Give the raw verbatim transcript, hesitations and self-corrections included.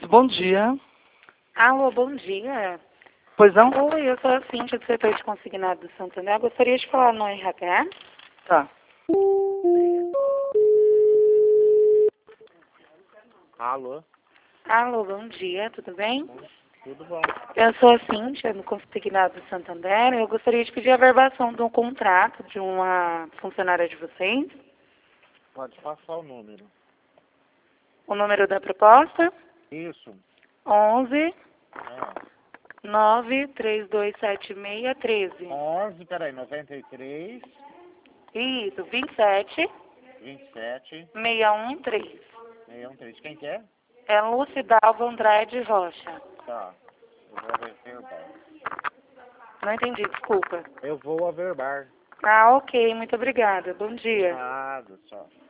bom dia. Alô, bom dia. Pois não? Oi, eu sou a Cíntia do setor de consignado do Santander. Eu gostaria de falar no R H. Tá. Alô, Alô, bom dia, tudo bem? tudo bom? Eu sou a Cíntia do consignado do Santander. Eu gostaria de pedir a verbação de um contrato de uma funcionária de vocês. Pode passar o número. O número da proposta? Isso. onze Ah, nove três dois sete seis treze. onze, peraí, noventa e três, Isso, vinte e sete, vinte e sete, seiscentos e treze. sessenta e três. Quem que é? É Lucidalva Andrade Rocha. Tá. Eu vou averbar. Não entendi, desculpa. Eu vou averbar. Ah, ok, muito obrigada. Bom dia. Nada, só.